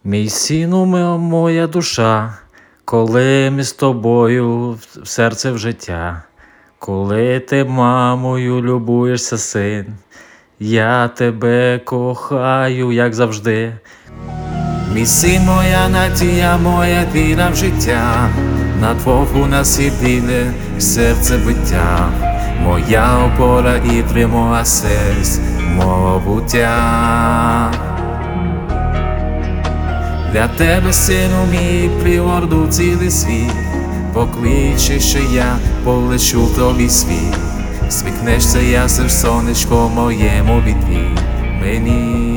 Мій сину, моя душа, коли ми з тобою в серце в життя, коли ти мамою любуєшся, син, я тебе кохаю, як завжди. Мій син, моя надія, моя віра в життя, на Твого нас єдине серце биття, моя опора і тримога серць мого буття. Для тебе, сину мій, пригорну цілий світ, покличе, що я полечу в тобі світ, свікнешся ясне сонечко моєму вітрі мені.